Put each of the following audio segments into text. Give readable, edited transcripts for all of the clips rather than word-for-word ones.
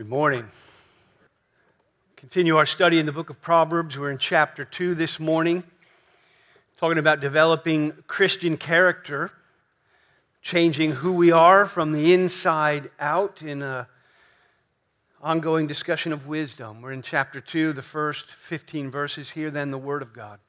Good morning. Continue our study in the book of Proverbs. We're in chapter 2 this morning, talking about developing Christian character, changing who we are from the inside out in an ongoing discussion of wisdom. We're in chapter 2, the first 15 verses. Hear then the word of God.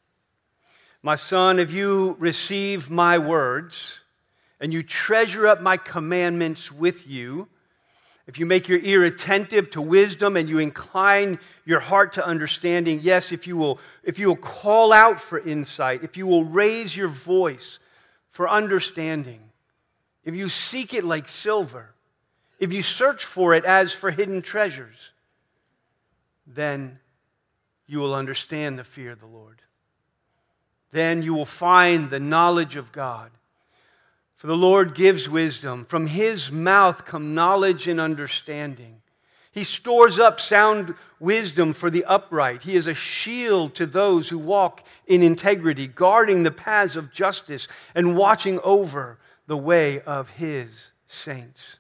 My son, if you receive my words and you treasure up my commandments with you, if you make your ear attentive to wisdom and you incline your heart to understanding, yes, if you will call out for insight, if you will raise your voice for understanding, if you seek it like silver, if you search for it as for hidden treasures, then you will understand the fear of the Lord. Then you will find the knowledge of God. For the Lord gives wisdom. From His mouth come knowledge and understanding. He stores up sound wisdom for the upright. He is a shield to those who walk in integrity, guarding the paths of justice and watching over the way of His saints.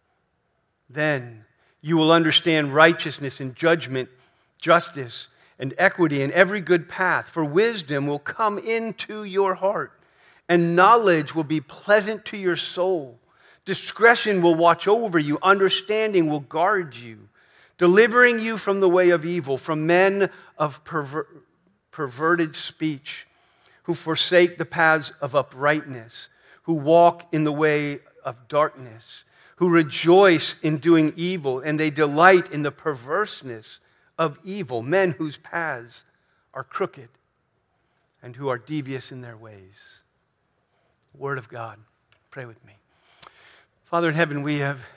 Then you will understand righteousness and judgment, justice and equity and every good path. For wisdom will come into your heart, and knowledge will be pleasant to your soul. Discretion will watch over you. Understanding will guard you, delivering you from the way of evil, from men of perverted speech, who forsake the paths of uprightness, who walk in the way of darkness, who rejoice in doing evil, and they delight in the perverseness of evil, men whose paths are crooked and who are devious in their ways. Word of God. Pray with me. Father in heaven, we have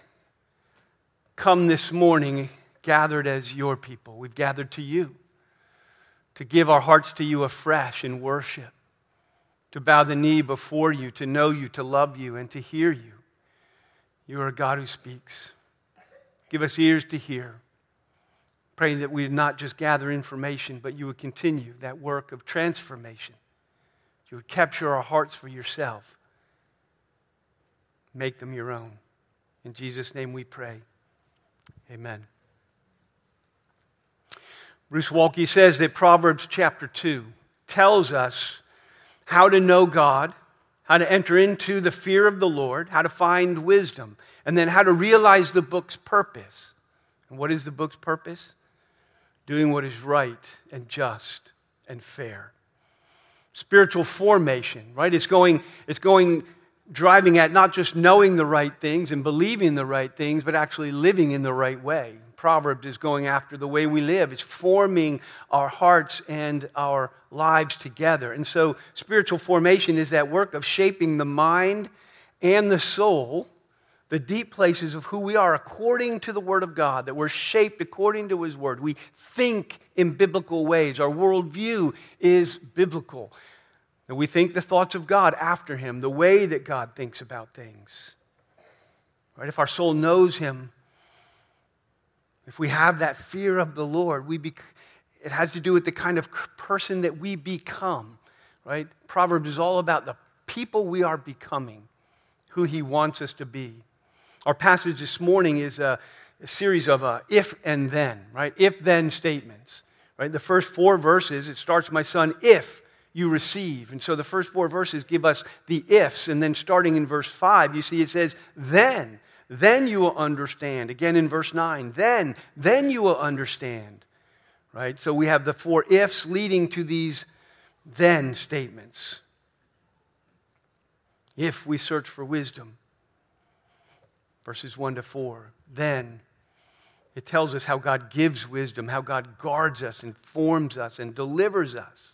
come this morning gathered as your people. We've gathered to you to give our hearts to you afresh in worship, to bow the knee before you, to know you, to love you, and to hear you. You are a God who speaks. Give us ears to hear. Pray that we would not just gather information, but you would continue that work of transformation. You would capture our hearts for yourself. Make them your own. In Jesus' name we pray. Amen. Bruce Waltke says that Proverbs chapter 2 tells us how to know God, how to enter into the fear of the Lord, how to find wisdom, and then how to realize the book's purpose. And what is the book's purpose? Doing what is right and just and fair. Spiritual formation, right? It's going driving at not just knowing the right things and believing the right things, but actually living in the right way. Proverbs is going after the way we live. It's forming our hearts and our lives together. And so spiritual formation is that work of shaping the mind and the soul, the deep places of who we are according to the Word of God, that we're shaped according to His Word. We think in biblical ways. Our worldview is biblical. And we think the thoughts of God after Him, the way that God thinks about things. Right? If our soul knows Him, if we have that fear of the Lord, it has to do with the kind of person that we become. Right? Proverbs is all about the people we are becoming, who He wants us to be. Our passage this morning is a series of if and then, right? If-then statements, right? The first 4 verses, it starts, my son, if you receive. And so the first 4 verses give us the ifs. And then starting in verse 5, you see it says, then you will understand. Again in verse 9, then you will understand, right? So we have the 4 ifs leading to these then statements. If we search for wisdom, verses 1 to 4. Then it tells us how God gives wisdom, how God guards us and forms us and delivers us.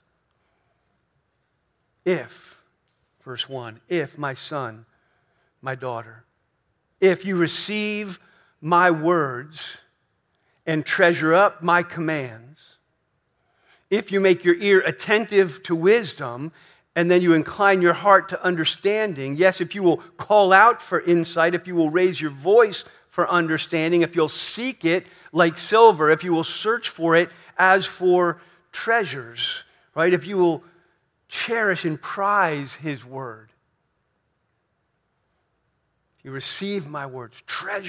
If, verse 1, if my son, my daughter, if you receive my words and treasure up my commands, if you make your ear attentive to wisdom, and then you incline your heart to understanding. Yes, if you will call out for insight, if you will raise your voice for understanding, if you'll seek it like silver, if you will search for it as for treasures, right? If you will cherish and prize His word. If you receive my words, treasure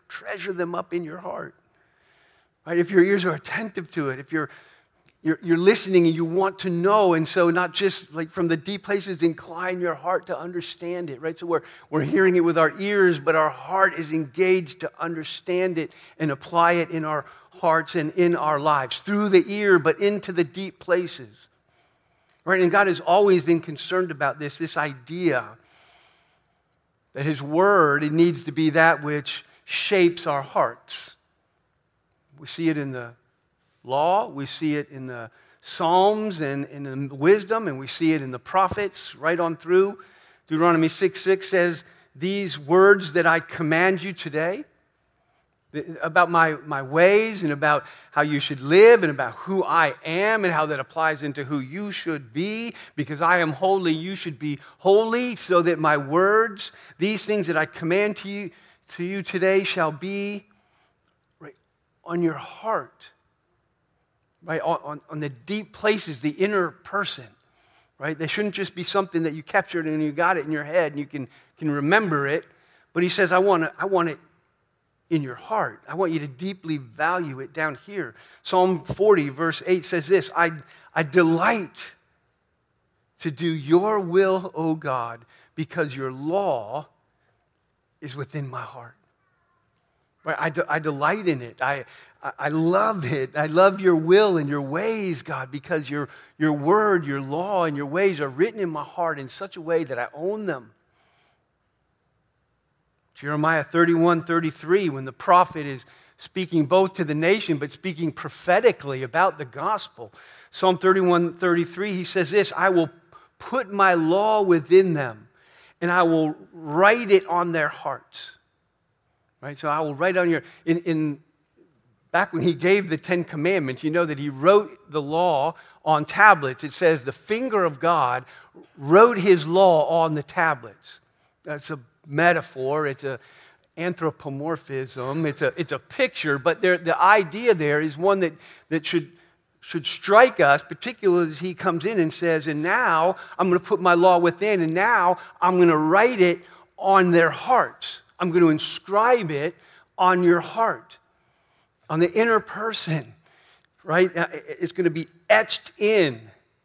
treasure them up in your heart. Right? If your ears are attentive to it, if you're listening and you want to know, and so not just like from the deep places, incline your heart to understand it, right? So we're hearing it with our ears, but our heart is engaged to understand it and apply it in our hearts and in our lives, through the ear, but into the deep places. Right? And God has always been concerned about this idea that His Word, it needs to be that which shapes our hearts. We see it in the law, we see it in the Psalms and in the wisdom, and we see it in the prophets right on through. Deuteronomy 6:6 says, these words that I command you today, about my ways and about how you should live and about who I am and how that applies into who you should be. Because I am holy, you should be holy, so that my words, these things that I command to you today shall be right on your heart, right on the deep places, the inner person. Right? They shouldn't just be something that you captured and you got it in your head and you can remember it. But He says, I want it in your heart. I want you to deeply value it down here. Psalm 40, verse 8 says this, I delight to do your will, O God, because your law is within my heart. Right? I delight in it. I love it. I love your will and your ways, God, because your word, your law, and your ways are written in my heart in such a way that I own them. Jeremiah 31:33, when the prophet is speaking both to the nation but speaking prophetically about the gospel. Psalm 31:33, he says this, I will put my law within them and I will write it on their hearts. Right? So I will write on your, back when He gave the 10 Commandments, you know that He wrote the law on tablets. It says the finger of God wrote His law on the tablets. That's a metaphor, it's an anthropomorphism, it's a picture, but the idea there is one that should strike us, particularly as He comes in and says, and now I'm going to put my law within, and now I'm going to write it on their hearts. I'm going to inscribe it on your heart, on the inner person, right? It's going to be etched in.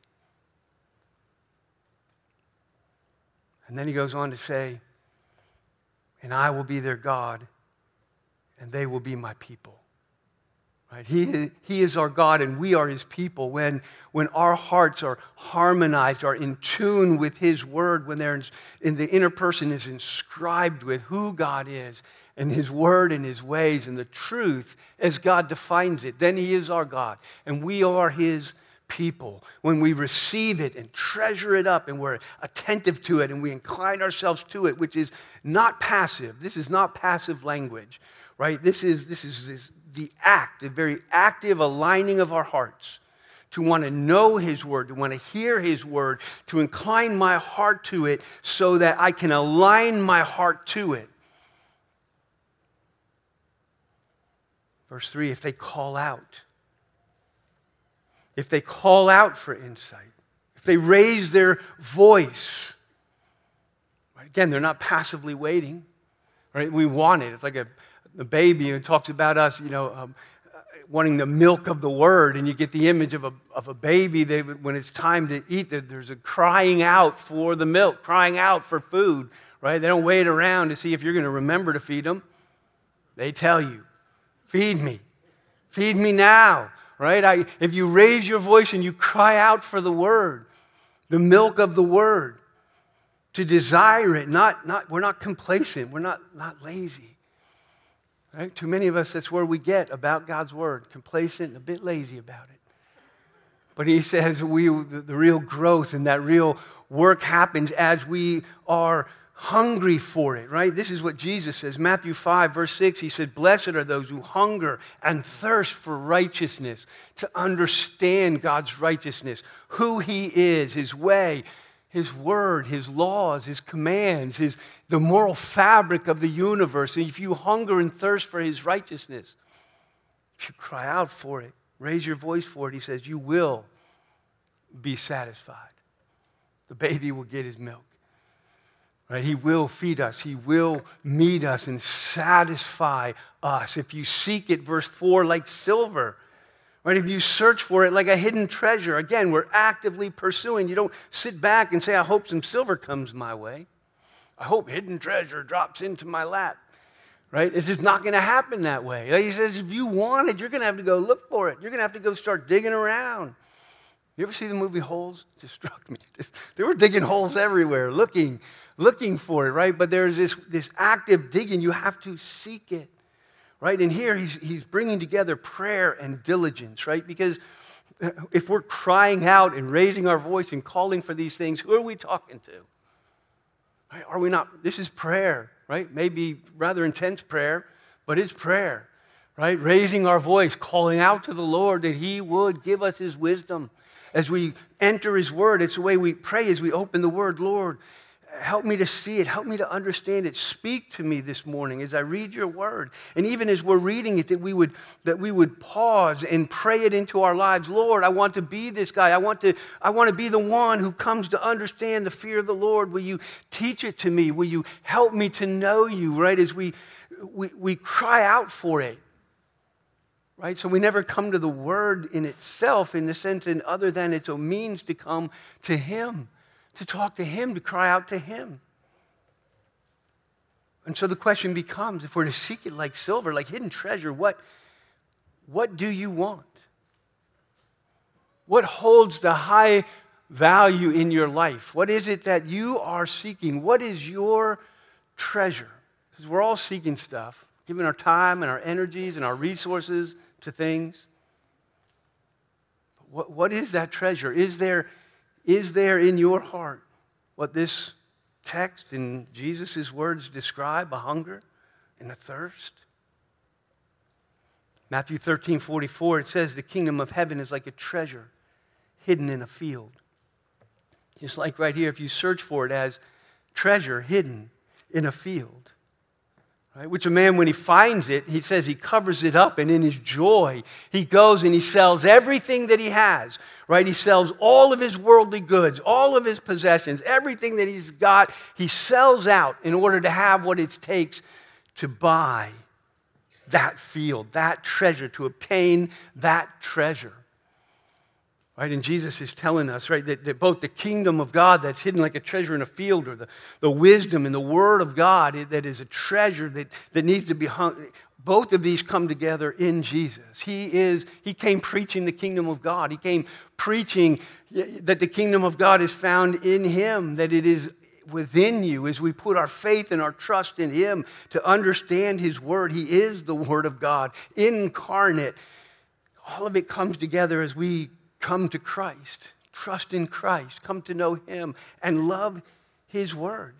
And then He goes on to say, and I will be their God, and they will be my people. Right? He is our God, and we are His people. When our hearts are harmonized, are in tune with His Word, when they're in the inner person is inscribed with who God is, and His Word and His ways, and the truth as God defines it, then He is our God, and we are His people. When we receive it and treasure it up and we're attentive to it and we incline ourselves to it, which is not passive. This is not passive language, right? This is the act, the very active aligning of our hearts to want to know His Word, to want to hear His Word, to incline my heart to it so that I can align my heart to it. Verse 3, if they call out for insight, if they raise their voice, right? Again, they're not passively waiting. Right? We want it. It's like a baby who talks about us, wanting the milk of the Word, and you get the image of a baby. When it's time to eat, there's a crying out for the milk, crying out for food. Right? They don't wait around to see if you're going to remember to feed them. They tell you, feed me now. Right? If you raise your voice and you cry out for the Word, the milk of the Word, to desire it, we're not complacent, we're not lazy. Right? Too many of us, that's where we get about God's Word, complacent and a bit lazy about it. But He says the real growth and that real work happens as we are hungry for it, right? This is what Jesus says. Matthew 5, verse 6, He said, blessed are those who hunger and thirst for righteousness, to understand God's righteousness, who He is, His way, His Word, His laws, His commands, the moral fabric of the universe. And if you hunger and thirst for His righteousness, if you cry out for it, raise your voice for it, He says, you will be satisfied. The baby will get his milk. Right? He will feed us. He will meet us and satisfy us. If you seek it, verse 4, like silver. Right? If you search for it like a hidden treasure. Again, we're actively pursuing. You don't sit back and say, I hope some silver comes my way. I hope hidden treasure drops into my lap. Right? It's just not going to happen that way. Like he says, if you want it, you're going to have to go look for it. You're going to have to go start digging around. You ever see the movie Holes? It just struck me. They were digging holes everywhere, looking for it, right? But there's this active digging. You have to seek it, right? And here he's bringing together prayer and diligence, right? Because if we're crying out and raising our voice and calling for these things, who are we talking to? Right? Are we not? This is prayer, right? Maybe rather intense prayer, but it's prayer, right? Raising our voice, calling out to the Lord that he would give us his wisdom. As we enter his word, it's the way we pray as we open the word. Lord, help me to see it. Help me to understand it. Speak to me this morning as I read your word. And even as we're reading it, that we would pause and pray it into our lives. Lord, I want to be this guy. I want to be the one who comes to understand the fear of the Lord. Will you teach it to me? Will you help me to know you, right? As we cry out for it. Right? So we never come to the word in itself in the sense in other than it's a means to come to him, to talk to him, to cry out to him. And so the question becomes, if we're to seek it like silver, like hidden treasure, what do you want? What holds the high value in your life? What is it that you are seeking? What is your treasure? Because we're all seeking stuff. Giving our time and our energies and our resources to things. What is that treasure? Is there in your heart what this text and Jesus' words describe, a hunger and a thirst? Matthew 13:44, it says, the kingdom of heaven is like a treasure hidden in a field. Just like right here, if you search for it as treasure hidden in a field. Right? Which a man, when he finds it, he says he covers it up, and in his joy, he goes and he sells everything that he has. Right? He sells all of his worldly goods, all of his possessions, everything that he's got, he sells out in order to have what it takes to buy that field, that treasure, to obtain that treasure. Right? And Jesus is telling us, right, that both the kingdom of God that's hidden like a treasure in a field, or the wisdom and the word of God that is a treasure that needs to be hung, both of these come together in Jesus. He came preaching the kingdom of God. He came preaching that the kingdom of God is found in him, that it is within you as we put our faith and our trust in him to understand his word. He is the word of God, incarnate. All of it comes together as we come to Christ, trust in Christ, come to know him, and love his word.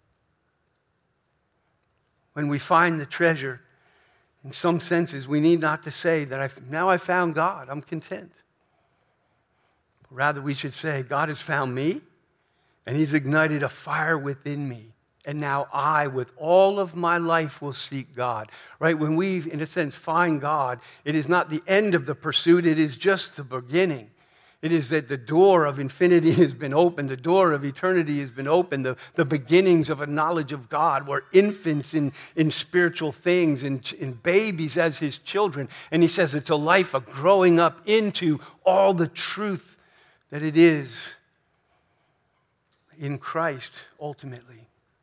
When we find the treasure, in some senses, we need not to say that now I found God, I'm content. Rather, we should say, God has found me, and he's ignited a fire within me. And now I, with all of my life, will seek God. Right? When we, in a sense, find God, it is not the end of the pursuit, it is just the beginning. It is that the door of infinity has been opened. The door of eternity has been opened. The beginnings of a knowledge of God. We're infants in spiritual things and babies as his children. And he says it's a life of growing up into all the truth that it is in Christ ultimately.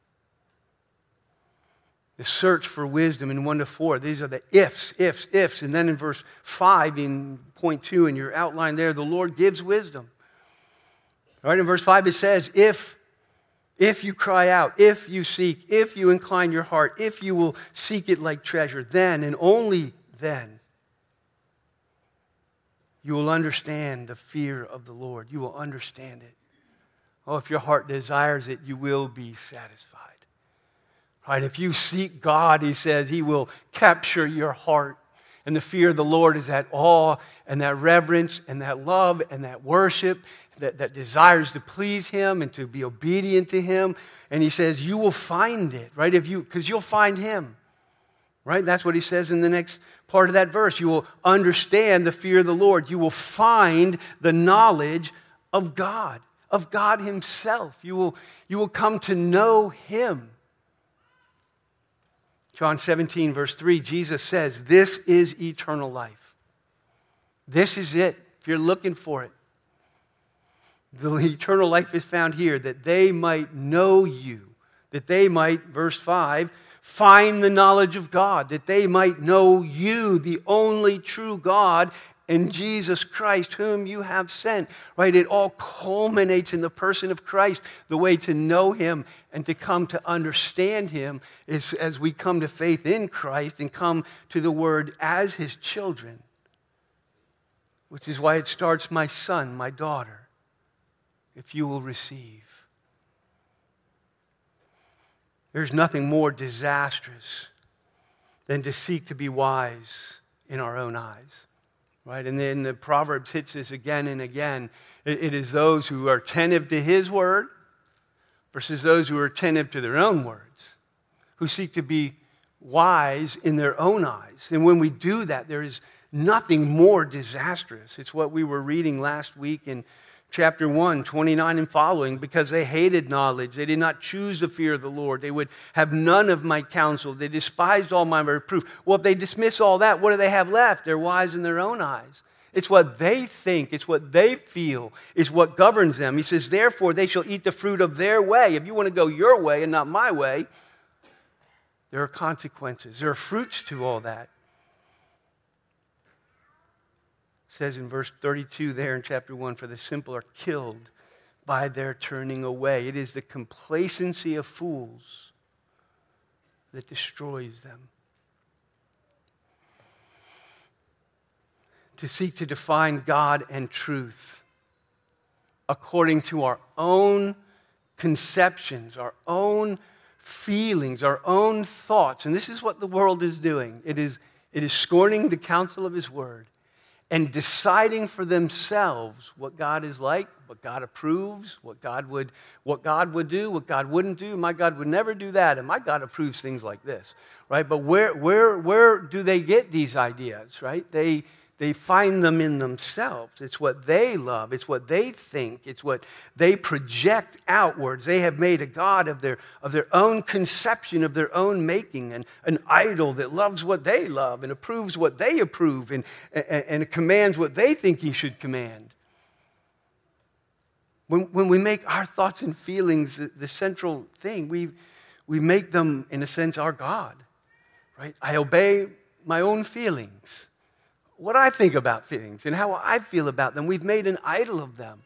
The search for wisdom in 1-4. These are the ifs. And then in verse 5, in point 2 in your outline there, the Lord gives wisdom. All right, in verse 5 it says, if you cry out, if you seek, if you incline your heart, if you will seek it like treasure, then and only then you will understand the fear of the Lord. You will understand it. Oh, if your heart desires it, you will be satisfied. Right? If you seek God, he says, he will capture your heart. And the fear of the Lord is that awe and that reverence and that love and that worship that desires to please him and to be obedient to him. And he says, you will find it, right? Because you'll find him. Right? That's what he says in the next part of that verse. You will understand the fear of the Lord. You will find the knowledge of God. of God himself. You will come to know him. John 17, verse 3, Jesus says, this is eternal life. This is it, if you're looking for it. The eternal life is found here, that they might know you, that they might, verse 5, find the knowledge of God, that they might know you, the only true God, and Jesus Christ, whom you have sent. Right? It all culminates in the person of Christ. The way to know him and to come to understand him is as we come to faith in Christ and come to the word as his children, which is why it starts, my son, my daughter, if you will receive. There's nothing more disastrous than to seek to be wise in our own eyes. Right? And then the Proverbs hits this again and again. It is those who are attentive to his word versus those who are attentive to their own words, who seek to be wise in their own eyes. And when we do that, there is nothing more disastrous. It's what we were reading last week in chapter 1, 29 and following, because they hated knowledge. They did not choose the fear of the Lord. They would have none of my counsel. They despised all my reproof. Well, if they dismiss all that, what do they have left? They're wise in their own eyes. It's what they think. It's what they feel. It's what governs them. He says, therefore, they shall eat the fruit of their way. If you want to go your way and not my way, there are consequences. There are fruits to all that. It says in verse 32 there in chapter 1, for the simple are killed by their turning away. It is the complacency of fools that destroys them. To seek to define God and truth according to our own conceptions, our own feelings, our own thoughts. And this is what the world is doing. It is scorning the counsel of his word and deciding for themselves what God is like, what God approves, what God would do, what God wouldn't do. My God would never do that, and my God approves things like this, right? But where do they get these ideas, right? They find them in themselves. It's what they love. It's what they think. It's what they project outwards. They have made a God of their own conception, of their own making, and an idol that loves what they love and approves what they approve and commands what they think he should command. When we make our thoughts and feelings the central thing, we make them, in a sense, our God, right? I obey my own feelings. What I think about things and how I feel about them. We've made an idol of them.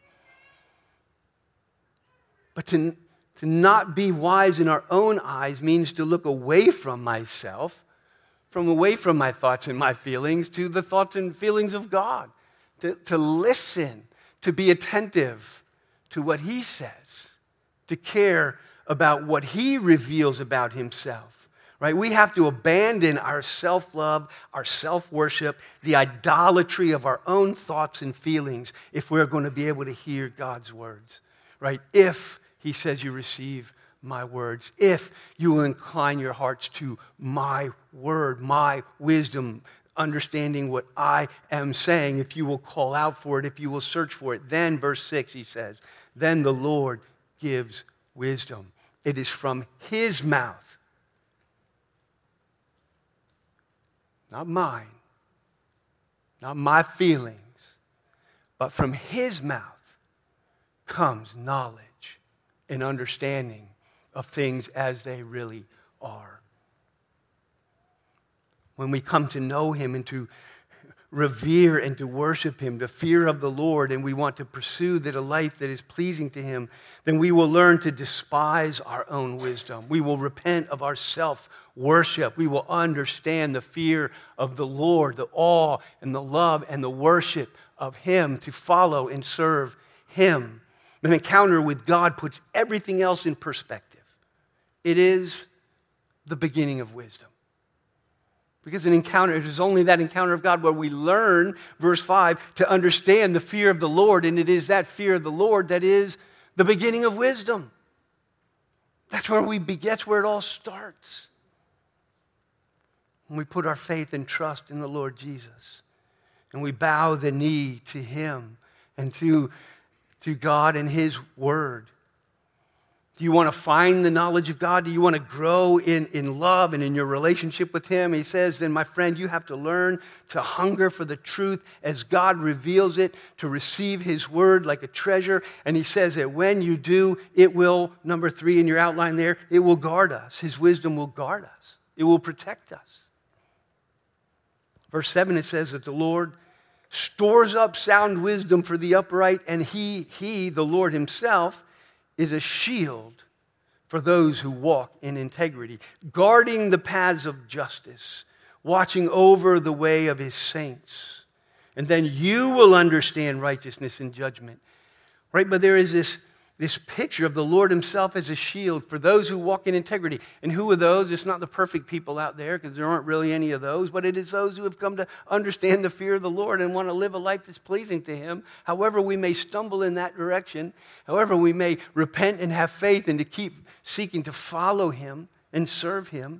But to not be wise in our own eyes means to look away from myself, away from my thoughts and my feelings to the thoughts and feelings of God. To listen, to be attentive to what he says, to care about what he reveals about himself. Right? We have to abandon our self-love, our self-worship, the idolatry of our own thoughts and feelings if we're going to be able to hear God's words. Right? If he says you receive my words, if you will incline your hearts to my word, my wisdom, understanding what I am saying, if you will call out for it, if you will search for it, then, verse 6, he says, then the Lord gives wisdom. It is from his mouth. Not mine, not my feelings, but from his mouth comes knowledge and understanding of things as they really are. When we come to know him and to revere and to worship him, the fear of the Lord, and we want to pursue a life that is pleasing to him, then we will learn to despise our own wisdom. We will repent of our self-worship. We will understand the fear of the Lord, the awe and the love and the worship of him, to follow and serve him. An encounter with God puts everything else in perspective. It is the beginning of wisdom. Because it is only that encounter of God where we learn, verse 5, to understand the fear of the Lord. And it is that fear of the Lord that is the beginning of wisdom. That's where it all starts. When we put our faith and trust in the Lord Jesus. And we bow the knee to him. And to through God and His Word? Do you want to find the knowledge of God? Do you want to grow in love and in your relationship with Him? He says, then my friend, you have to learn to hunger for the truth as God reveals it, to receive His Word like a treasure. And he says that when you do, it will, number 3 in your outline there, it will guard us. His wisdom will guard us. It will protect us. Verse 7, it says that the Lord stores up sound wisdom for the upright, and He, the Lord Himself, is a shield for those who walk in integrity, guarding the paths of justice, watching over the way of His saints. And then you will understand righteousness and judgment. Right? But there is this picture of the Lord Himself as a shield for those who walk in integrity. And who are those? It's not the perfect people out there, because there aren't really any of those, but it is those who have come to understand the fear of the Lord and want to live a life that's pleasing to Him. However we may stumble in that direction, however we may repent and have faith and to keep seeking to follow Him and serve Him,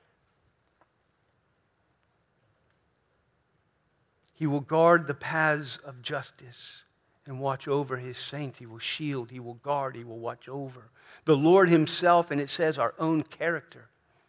He will guard the paths of justice and watch over His saints. He will shield, He will guard, He will watch over. The Lord Himself, and it says our own character,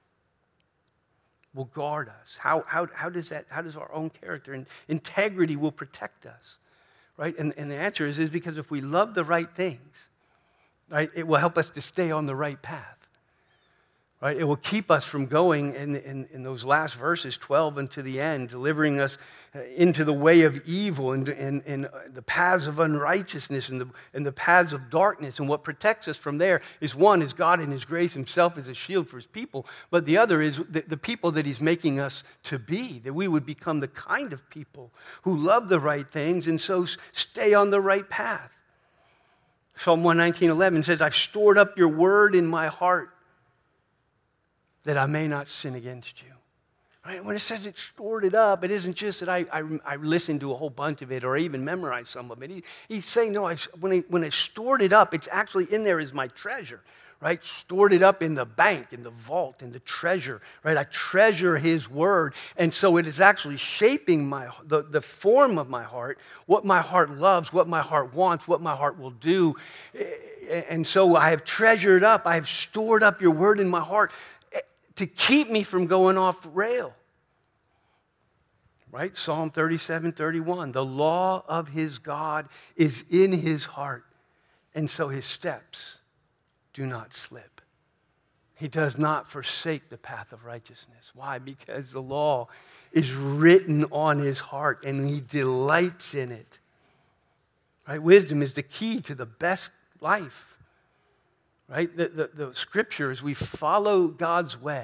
will guard us. How does our own character and integrity will protect us? Right? And the answer is because if we love the right things, right, it will help us to stay on the right path. Right? It will keep us from going in those last verses, 12 and to the end, delivering us into the way of evil and the paths of unrighteousness and the paths of darkness. And what protects us from there is, one, is God in His grace Himself as a shield for His people. But the other is the people that He's making us to be, that we would become the kind of people who love the right things and so stay on the right path. Psalm 119:11 says, I've stored up your word in my heart, that I may not sin against you. Right? When it says it stored it up, it isn't just that I listened to a whole bunch of it or even memorized some of it. He's saying, no, when I stored it up, it's actually in there as my treasure. Right? Stored it up in the bank, in the vault, in the treasure. Right? I treasure His Word. And so it is actually shaping the form of my heart, what my heart loves, what my heart wants, what my heart will do. And so I have treasured up, I have stored up your Word in my heart to keep me from going off rail. Right? Psalm 37:31. The law of his God is in his heart, and so his steps do not slip. He does not forsake the path of righteousness. Why? Because the law is written on his heart, and he delights in it. Right? Wisdom is the key to the best life. Right? The scripture, as we follow God's way,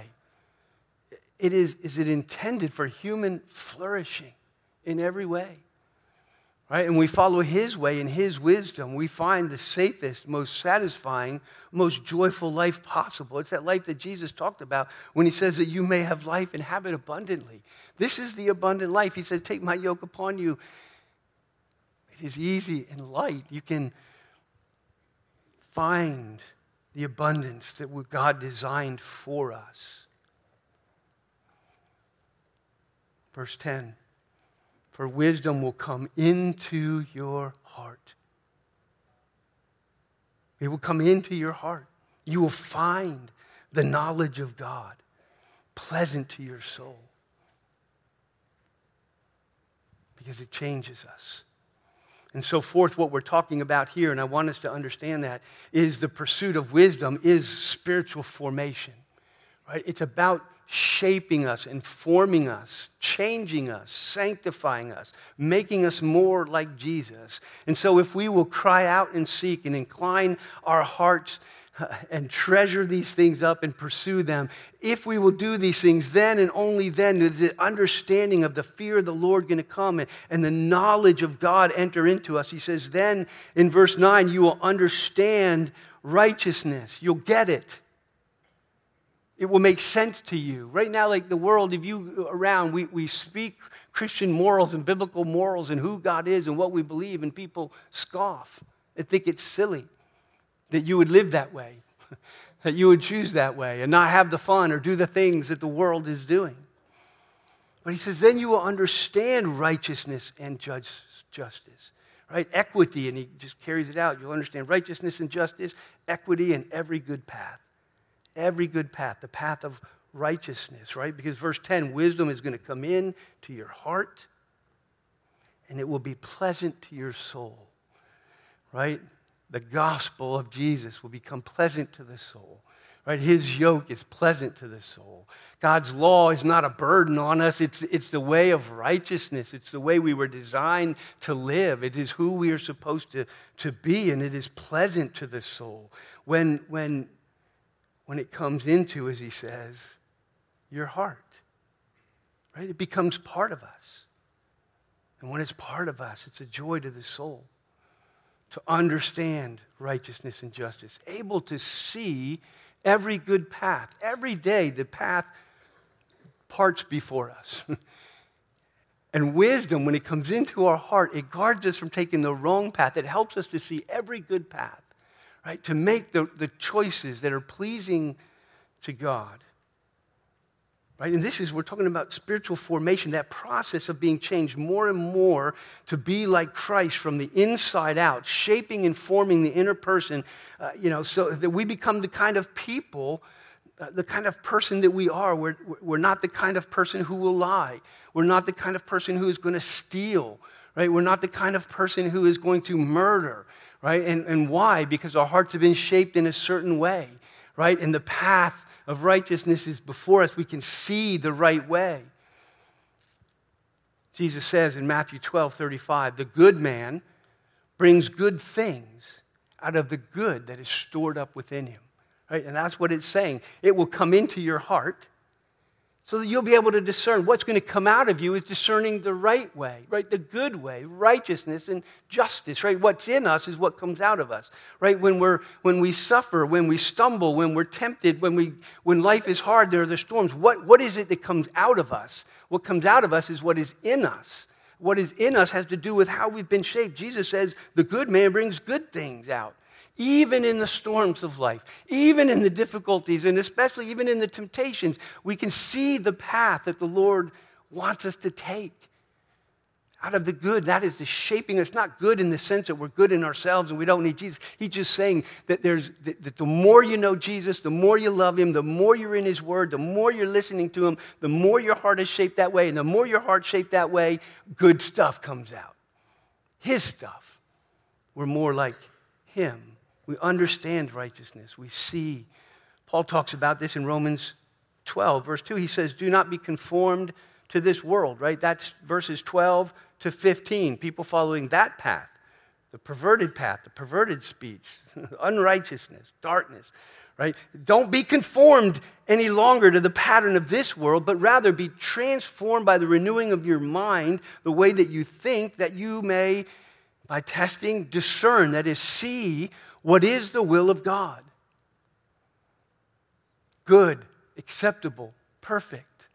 is it intended for human flourishing in every way. Right? And we follow His way and His wisdom. We find the safest, most satisfying, most joyful life possible. It's that life that Jesus talked about when He says that you may have life and have it abundantly. This is the abundant life. He said, take my yoke upon you. It is easy and light. You can find the abundance that God designed for us. Verse 10, for wisdom will come into your heart. It will come into your heart. You will find the knowledge of God pleasant to your soul because it changes us. And so forth, what we're talking about here, and I want us to understand that, is the pursuit of wisdom is spiritual formation. Right? It's about shaping us, informing us, changing us, sanctifying us, making us more like Jesus. And so if we will cry out and seek and incline our hearts and treasure these things up and pursue them, if we will do these things, then and only then is the understanding of the fear of the Lord going to come and the knowledge of God enter into us. He says, then in verse 9, you will understand righteousness. You'll get it. It will make sense to you. Right now, like the world, if you around, we speak Christian morals and biblical morals and who God is and what we believe, and people scoff and think it's silly that you would live that way, that you would choose that way and not have the fun or do the things that the world is doing. But he says, then you will understand righteousness and justice. right? Equity, and he just carries it out. You'll understand righteousness and justice, equity, and every good path. Every good path, the path of righteousness, right? Because verse 10, wisdom is going to come in to your heart, and it will be pleasant to your soul, right? The gospel of Jesus will become pleasant to the soul, right? His yoke is pleasant to the soul. God's law is not a burden on us. It's the way of righteousness. It's the way we were designed to live. It is who we are supposed to be, and it is pleasant to the soul. When it comes into, as he says, your heart, right? It becomes part of us. And when it's part of us, it's a joy to the soul to understand righteousness and justice, able to see every good path. Every day, the path parts before us. And wisdom, when it comes into our heart, it guards us from taking the wrong path. It helps us to see every good path, right? To make the choices that are pleasing to God. Right? And we're talking about spiritual formation, that process of being changed more and more to be like Christ from the inside out, shaping and forming the inner person, so that we become the kind of people, the kind of person that we are. We're not the kind of person who will lie. We're not the kind of person who is going to steal, right? We're not the kind of person who is going to murder, right? And why? Because our hearts have been shaped in a certain way, right? And the path of righteousness is before us. We can see the right way. Jesus says in Matthew 12:35, the good man brings good things out of the good that is stored up within him. Right? And that's what it's saying. It will come into your heart so that you'll be able to discern. What's going to come out of you is discerning the right way, right? The good way, righteousness and justice, right? What's in us is what comes out of us, right? When we suffer, when we stumble, when we're tempted, when life is hard, there are the storms. What is it that comes out of us? What comes out of us is what is in us. What is in us has to do with how we've been shaped. Jesus says the good man brings good things out. Even in the storms of life, even in the difficulties, and especially even in the temptations, we can see the path that the Lord wants us to take. Out of the good, that is the shaping. It's not good in the sense that we're good in ourselves and we don't need Jesus. He's just saying that that the more you know Jesus, the more you love him, the more you're in his word, the more you're listening to him, the more your heart is shaped that way, and the more your heart's shaped that way, good stuff comes out. His stuff. We're more like him. We understand righteousness. We see. Paul talks about this in Romans 12, verse 2. He says, do not be conformed to this world, right? That's verses 12 to 15. People following that path, the perverted speech, unrighteousness, darkness, right? Don't be conformed any longer to the pattern of this world, but rather be transformed by the renewing of your mind, the way that you think, that you may, by testing, discern, that is, see what is the will of God? Good, acceptable, perfect.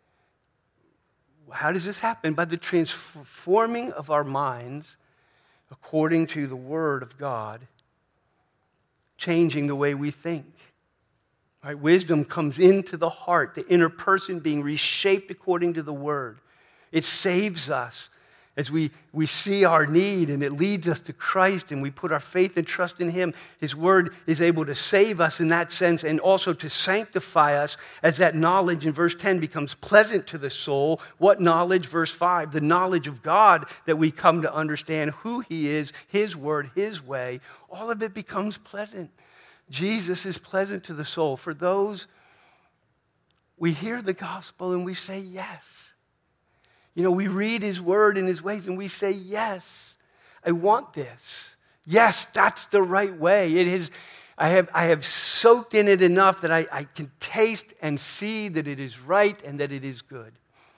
How does this happen? By the transforming of our minds according to the Word of God, changing the way we think. Right? Wisdom comes into the heart, the inner person being reshaped according to the Word. It saves us as we see our need, and it leads us to Christ, and we put our faith and trust in him. His word is able to save us in that sense, and also to sanctify us as that knowledge in verse 10 becomes pleasant to the soul. What knowledge? Verse 5, the knowledge of God, that we come to understand who he is, his word, his way. All of it becomes pleasant. Jesus is pleasant to the soul. For those, we hear the gospel and we say yes. We read his word and his ways and we say, yes, I want this. Yes, that's the right way. It is. I have soaked in it enough that I can taste and see that it is right and that it is good.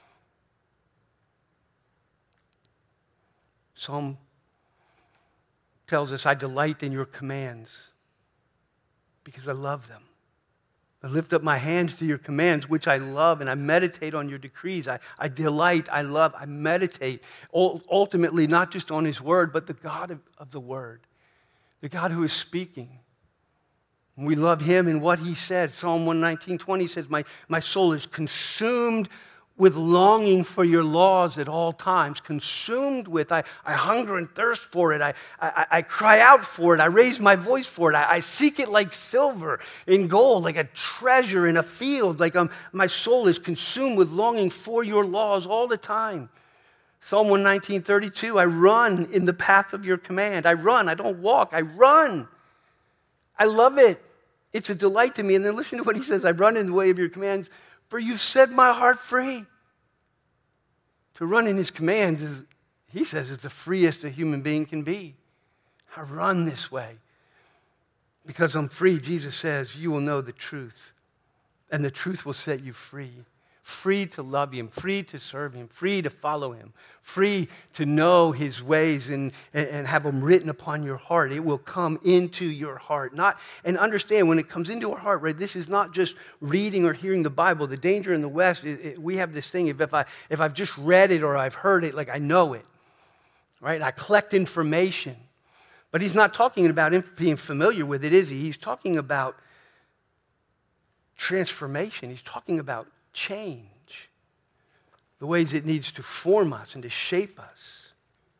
Psalm tells us, I delight in your commands because I love them. I lift up my hands to your commands, which I love, and I meditate on your decrees. I delight, I love, I meditate. Ultimately, not just on his word, but the God of the word, the God who is speaking. And we love him and what he said. Psalm 119:20 says, my soul is consumed with longing for your laws at all times, consumed with, I hunger and thirst for it. I cry out for it. I raise my voice for it. I seek it like silver in gold, like a treasure in a field. Like my soul is consumed with longing for your laws all the time. Psalm 119:32, I run in the path of your command. I run, I don't walk, I run. I love it. It's a delight to me. And then listen to what he says, I run in the way of your commands, for you've set my heart free. To run in his commands is, he says, is the freest a human being can be. I run this way. Because I'm free, Jesus says, you will know the truth. And the truth will set you free. Free to love him, free to serve him, free to follow him, free to know his ways and have them written upon your heart. It will come into your heart. And understand, when it comes into our heart, right, this is not just reading or hearing the Bible. The danger in the West, we have this thing, if I've just read it or I've heard it, like I know it, right? I collect information. But he's not talking about being familiar with it, is he? He's talking about transformation. He's talking about change, the ways it needs to form us and to shape us.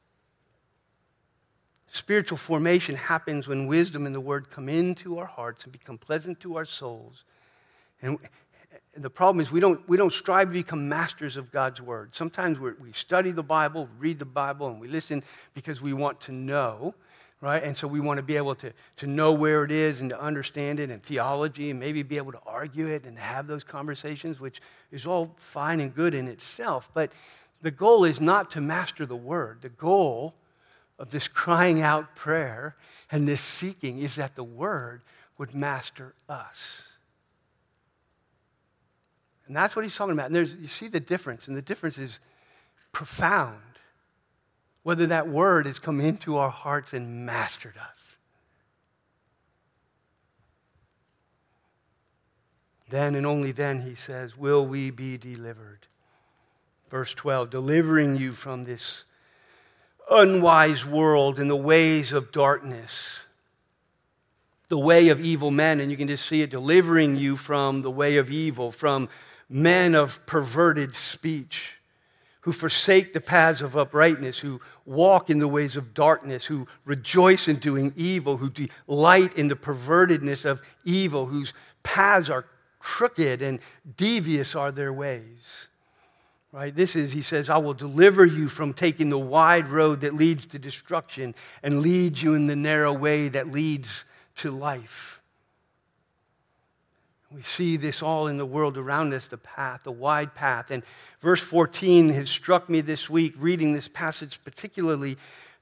Spiritual formation happens when wisdom and the word come into our hearts and become pleasant to our souls. And the problem is we don't strive to become masters of God's word. Sometimes we study the Bible, read the Bible, and we listen because we want to know. Right? And so we want to be able to know where it is and to understand it, and theology, and maybe be able to argue it and have those conversations, which is all fine and good in itself. But the goal is not to master the word. The goal of this crying out prayer and this seeking is that the word would master us. And that's what he's talking about. And you see the difference, and the difference is profound. Whether that word has come into our hearts and mastered us. Then and only then, he says, will we be delivered. Verse 12, delivering you from this unwise world and the ways of darkness, the way of evil men, and you can just see it, delivering you from the way of evil, from men of perverted speech, who forsake the paths of uprightness, who walk in the ways of darkness, who rejoice in doing evil, who delight in the pervertedness of evil, whose paths are crooked and devious are their ways. Right? He says, I will deliver you from taking the wide road that leads to destruction and lead you in the narrow way that leads to life. We see this all in the world around us, the path, the wide path. And verse 14 has struck me this week, reading this passage particularly,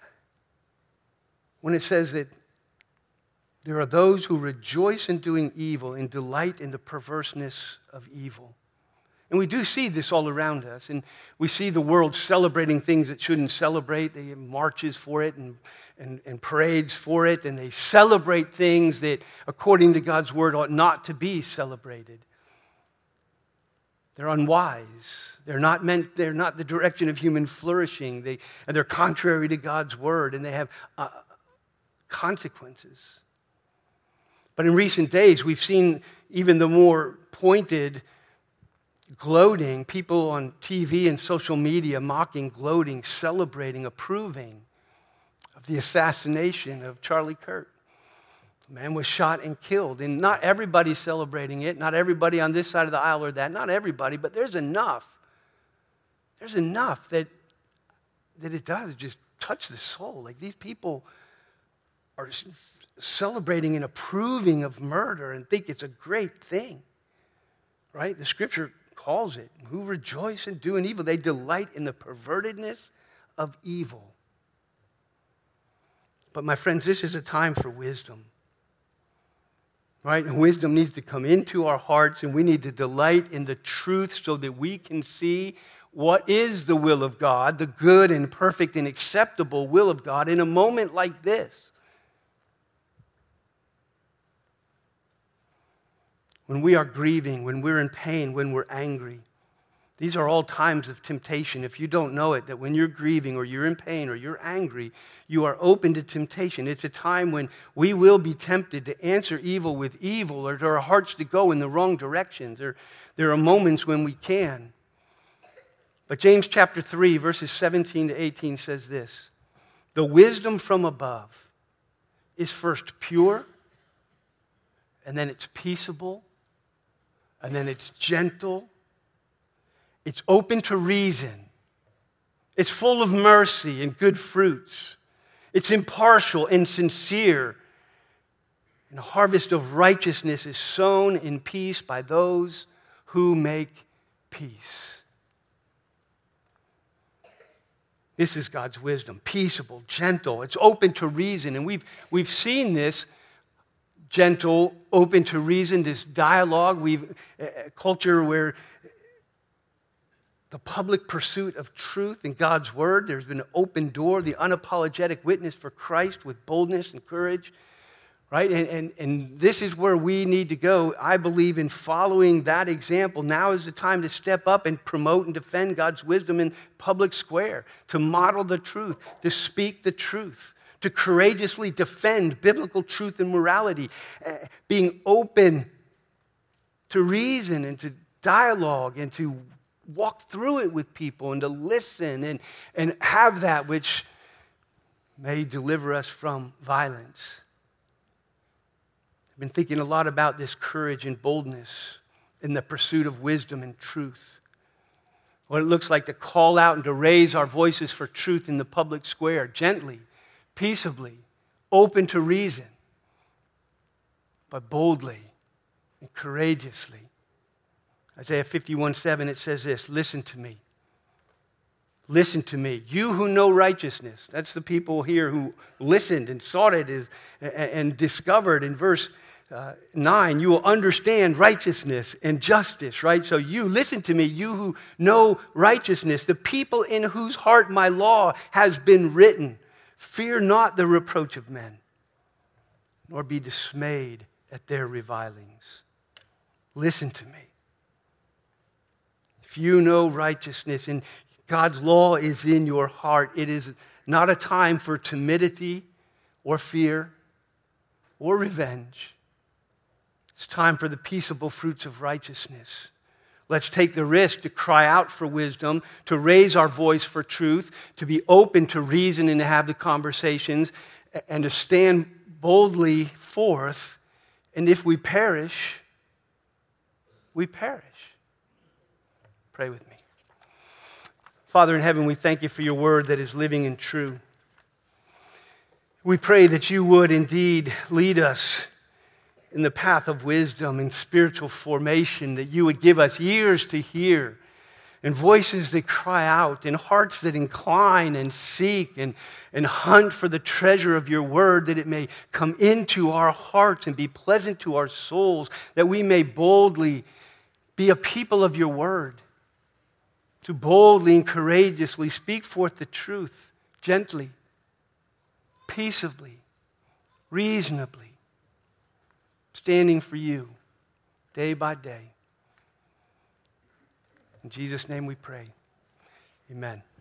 when it says that there are those who rejoice in doing evil and delight in the perverseness of evil. And we do see this all around us. And we see the world celebrating things it shouldn't celebrate. They have marches for it and parades for it. And they celebrate things that, according to God's word, ought not to be celebrated. They're unwise. They're not the direction of human flourishing. And they're contrary to God's word. And they have consequences. But in recent days, we've seen even the more pointed gloating, people on TV and social media mocking, gloating, celebrating, approving of the assassination of Charlie Kirk. The man was shot and killed, and not everybody's celebrating it, not everybody on this side of the aisle or that, not everybody, but there's enough. There's enough that it does just touch the soul. Like, these people are celebrating and approving of murder and think it's a great thing, right? The scripture calls it, who rejoice in doing evil. They delight in the pervertedness of evil. But my friends, this is a time for wisdom. Right? And wisdom needs to come into our hearts, and we need to delight in the truth so that we can see what is the will of God, the good and perfect and acceptable will of God in a moment like this. When we are grieving, when we're in pain, when we're angry. These are all times of temptation. If you don't know it, that when you're grieving or you're in pain or you're angry, you are open to temptation. It's a time when we will be tempted to answer evil with evil or to our hearts to go in the wrong directions. There are moments when we can. But James chapter 3, verses 17 to 18 says this: the wisdom from above is first pure, and then it's peaceable, and then it's gentle, it's open to reason, it's full of mercy and good fruits, it's impartial and sincere, and a harvest of righteousness is sown in peace by those who make peace. This is God's wisdom, peaceable, gentle. It's open to reason. And we've seen this gentle, open to reason, this dialogue. A culture where the public pursuit of truth and God's word, there's been an open door, the unapologetic witness for Christ with boldness and courage. Right? And this is where we need to go. I believe in following that example. Now is the time to step up and promote and defend God's wisdom in public square, to model the truth, to speak the truth, to courageously defend biblical truth and morality, being open to reason and to dialogue and to walk through it with people and to listen and have that which may deliver us from violence. I've been thinking a lot about this courage and boldness in the pursuit of wisdom and truth. What it looks like to call out and to raise our voices for truth in the public square, gently, peaceably, open to reason, but boldly and courageously. Isaiah 51:7, it says this: listen to me. Listen to me, you who know righteousness. That's the people here who listened and sought it and discovered. In verse 9, you will understand righteousness and justice, right? So you, listen to me, you who know righteousness, the people in whose heart my law has been written. Fear not the reproach of men, nor be dismayed at their revilings. Listen to me. If you know righteousness and God's law is in your heart, it is not a time for timidity or fear or revenge. It's time for the peaceable fruits of righteousness. Let's take the risk to cry out for wisdom, to raise our voice for truth, to be open to reason and to have the conversations, and to stand boldly forth. And if we perish, we perish. Pray with me. Father in heaven, we thank you for your word that is living and true. We pray that you would indeed lead us in the path of wisdom and spiritual formation, that you would give us ears to hear and voices that cry out and hearts that incline and seek and hunt for the treasure of your word, that it may come into our hearts and be pleasant to our souls, that we may boldly be a people of your word, to boldly and courageously speak forth the truth, gently, peaceably, reasonably, standing for you day by day. In Jesus' name we pray. Amen.